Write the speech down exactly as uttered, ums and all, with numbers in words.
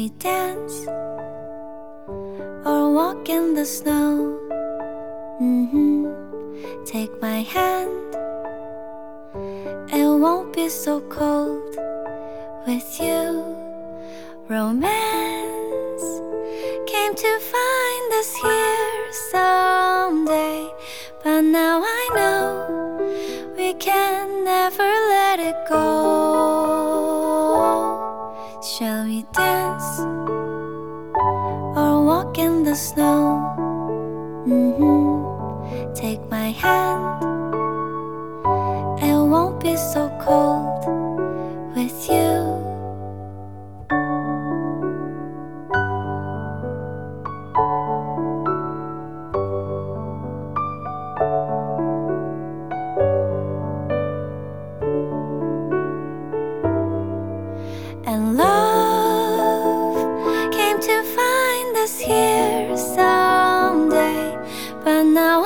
we dance or walk in the snow? Mm-hmm. Take my hand, it won't be so cold with you. Romance came to find us here someday, but now I know we can never let it go. Shall we dance or walk in the snow? Mm-hmm. Take my hand, it won't be so cold with you. And love came to find us here someday, but now